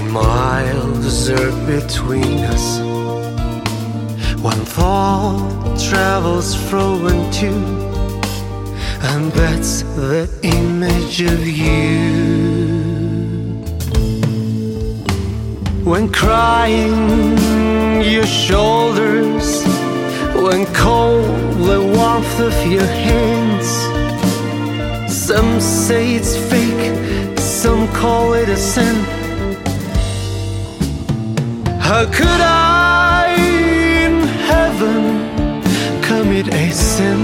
Miles are between us. One thought travels from and to, and that's the image of you. When crying, your shoulders, when cold, the warmth of your hands. Some say it's fake, some call it a sin. How could I in heaven commit a sin?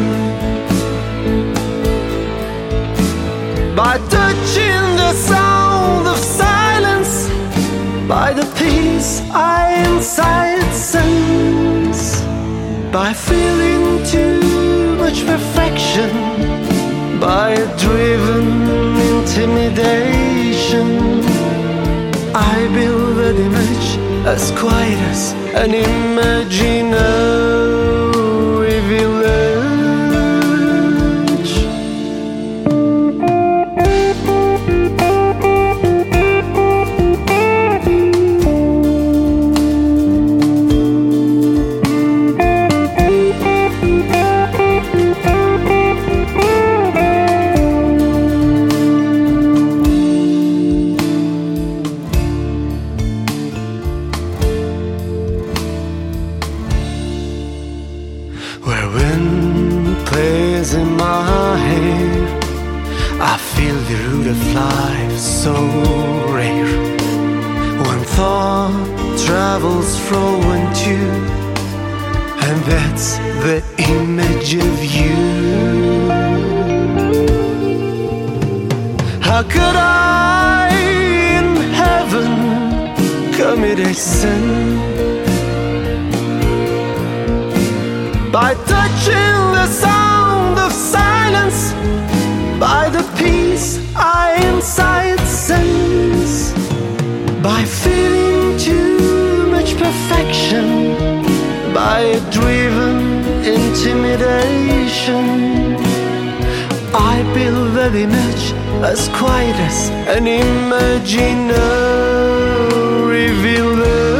By touching the sound of silence, by the peace I inside sense, by feeling too much perfection, by a driven intimidation, I build an image as quiet as an imaginary village. Where wind plays in my hair, I feel the root of life so rare. One thought travels from and to, and that's the image of you. How could I in heaven commit a sin? By touching the sound of silence, by the peace I inside sense, by feeling too much perfection, by a driven intimidation, I build that image as quiet as an imaginary village.